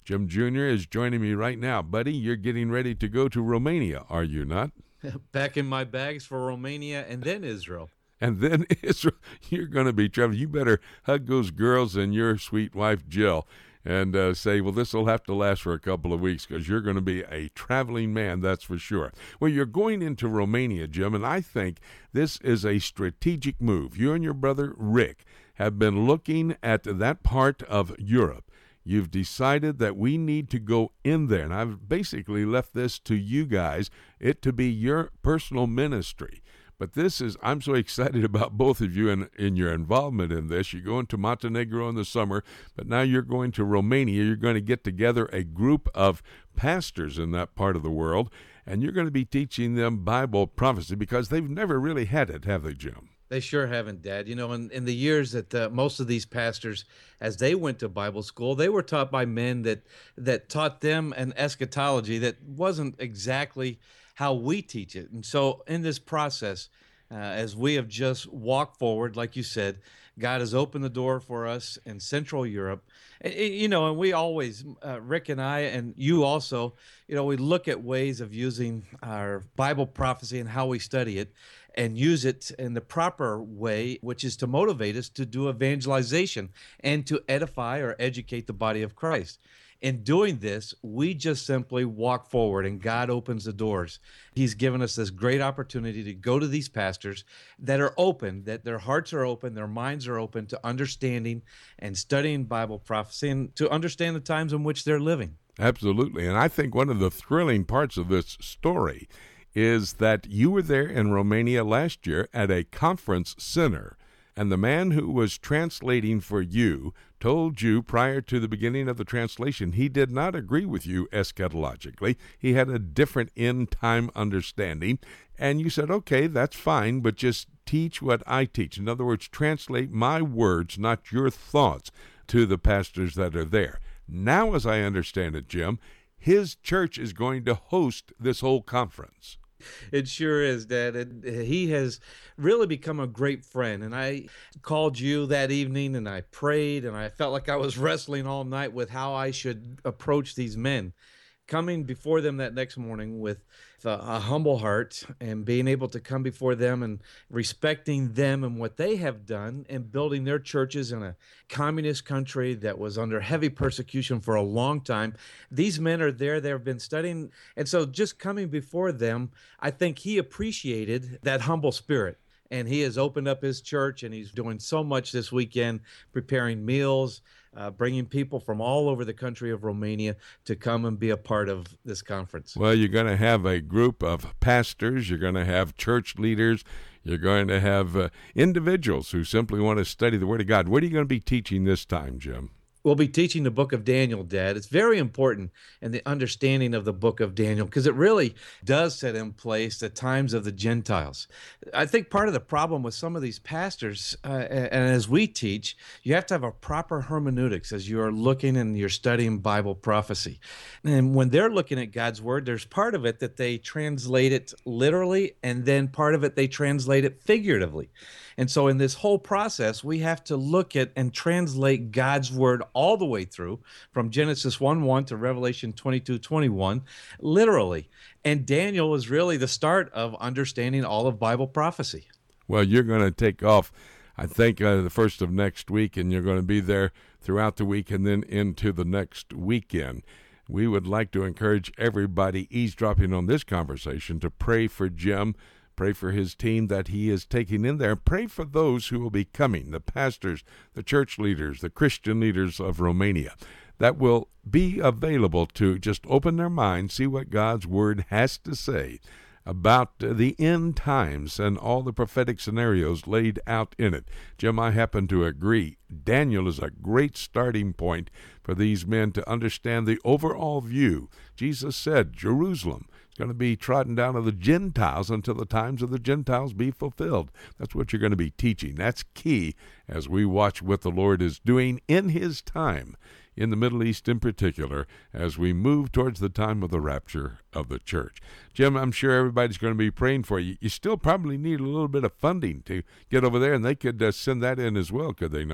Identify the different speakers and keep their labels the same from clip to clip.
Speaker 1: Jim Jr. is joining me right now. Buddy, you're getting ready to go to Romania, are you not?
Speaker 2: Back in my bags for Romania and then Israel.
Speaker 1: And then Israel, you're going to be traveling. You better hug those girls and your sweet wife, Jill, and say, well, this will have to last for a couple of weeks because you're going to be a traveling man, that's for sure. Well, you're going into Romania, Jim, and I think this is a strategic move. You and your brother, Rick, have been looking at that part of Europe. You've decided that we need to go in there, and I've basically left this to you guys, it to be your personal ministry. But I'm so excited about both of you and in your involvement in this. You're going to Montenegro in the summer, but now you're going to Romania. You're going to get together a group of pastors in that part of the world, and you're going to be teaching them Bible prophecy because they've never really had it, have they, Jim?
Speaker 2: They sure haven't, Dad. You know, in the years that most of these pastors, as they went to Bible school, they were taught by men that taught them an eschatology that wasn't exactly how we teach it. And so in this process, as we have just walked forward, like you said, God has opened the door for us in Central Europe. You know, and we always, Rick and I, and you also, you know, we look at ways of using our Bible prophecy and how we study it and use it in the proper way, which is to motivate us to do evangelization and to edify or educate the body of Christ. In doing this, we just simply walk forward and God opens the doors. He's given us this great opportunity to go to these pastors that are open, that their hearts are open, their minds are open to understanding and studying Bible prophecy and to understand the times in which they're living.
Speaker 1: Absolutely. And I think one of the thrilling parts of this story is that you were there in Romania last year at a conference center. And the man who was translating for you told you prior to the beginning of the translation he did not agree with you eschatologically. He had a different end-time understanding. And you said, okay, that's fine, but just teach what I teach. In other words, translate my words, not your thoughts, to the pastors that are there. Now, as I understand it, Jim, his church is going to host this whole conference.
Speaker 2: It sure is, Dad. He has really become a great friend. And I called you that evening and I prayed and I felt like I was wrestling all night with how I should approach these men. Coming before them that next morning with a humble heart and being able to come before them and respecting them and what they have done and building their churches in a communist country that was under heavy persecution for a long time. These men are there. They've been studying. And so just coming before them, I think he appreciated that humble spirit. And he has opened up his church, and he's doing so much this weekend, preparing meals, bringing people from all over the country of Romania to come and be a part of this conference.
Speaker 1: Well, you're going to have a group of pastors. You're going to have church leaders. You're going to have individuals who simply want to study the Word of God. What are you going to be teaching this time, Jim?
Speaker 2: We'll be teaching the book of Daniel, Dad. It's very important in the understanding of the book of Daniel because it really does set in place the times of the Gentiles. I think part of the problem with some of these pastors, and as we teach, you have to have a proper hermeneutics as you're looking and you're studying Bible prophecy. And when they're looking at God's word, there's part of it that they translate it literally, and then part of it they translate it figuratively. And so in this whole process, we have to look at and translate God's word all the way through from Genesis 1:1 to Revelation 22:21, literally. And Daniel is really the start of understanding all of Bible prophecy.
Speaker 1: Well, you're going to take off, I think, the first of next week, and you're going to be there throughout the week and then into the next weekend. We would like to encourage everybody eavesdropping on this conversation to pray for Jim. Pray for his team that he is taking in there. Pray for those who will be coming, the pastors, the church leaders, the Christian leaders of Romania, that will be available to just open their minds, see what God's word has to say about the end times and all the prophetic scenarios laid out in it. Jim, I happen to agree. Daniel is a great starting point for these men to understand the overall view. Jesus said Jerusalem is going to be trodden down of the Gentiles until the times of the Gentiles be fulfilled. That's what you're going to be teaching. That's key as we watch what the Lord is doing in his time, in the Middle East in particular, as we move towards the time of the rapture of the church. Jim, I'm sure everybody's going to be praying for you. You still probably need a little bit of funding to get over there, and they could send that in as well, could they not?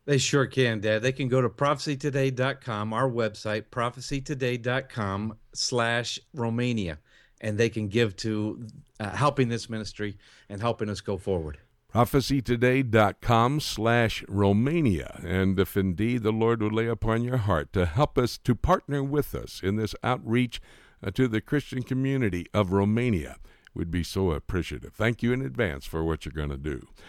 Speaker 2: They sure can, Dad. They can go to prophecytoday.com, our website, prophecytoday.com/Romania, and they can give to helping this ministry and helping us go forward.
Speaker 1: prophecytoday.com/Romania. And if indeed the Lord would lay upon your heart to help us, to partner with us in this outreach to the Christian community of Romania, we'd be so appreciative. Thank you in advance for what you're going to do.